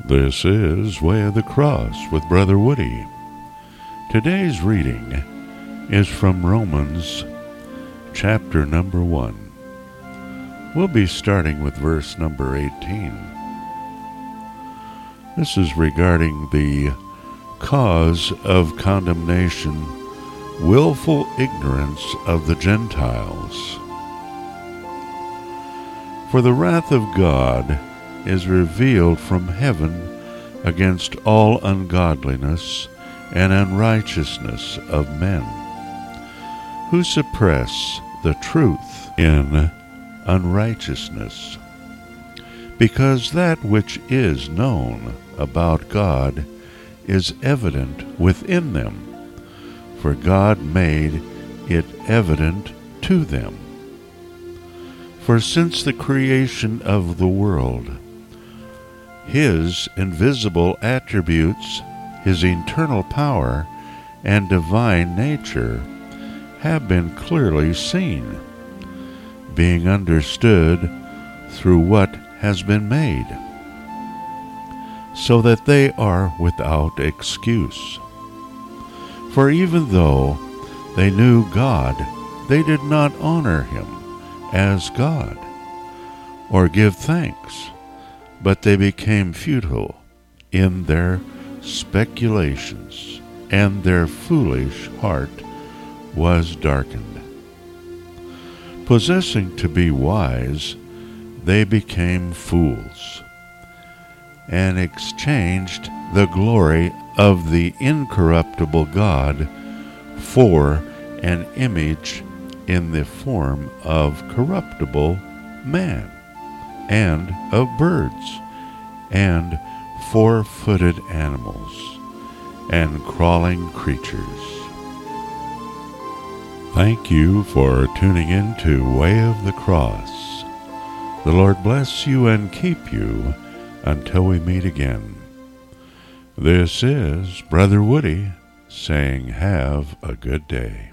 This is Way of the Cross with Brother Woody. Today's reading is from Romans chapter number 1. We'll be starting with verse number 18. This is regarding the cause of condemnation, willful ignorance of the Gentiles. For the wrath of God is revealed from heaven against all ungodliness and unrighteousness of men, who suppress the truth in unrighteousness, because that which is known about God is evident within them, for God made it evident to them. For since the creation of the world, His invisible attributes, His eternal power, and divine nature have been clearly seen, being understood through what has been made, so that they are without excuse. For even though they knew God, they did not honor Him as God, or give thanks, but they became futile in their speculations, and their foolish heart was darkened. Possessing to be wise, they became fools, and exchanged the glory of the incorruptible God for an image in the form of corruptible man, and of birds, and four-footed animals, and crawling creatures. Thank you for tuning in to Way of the Cross. The Lord bless you and keep you until we meet again. This is Brother Woody saying have a good day.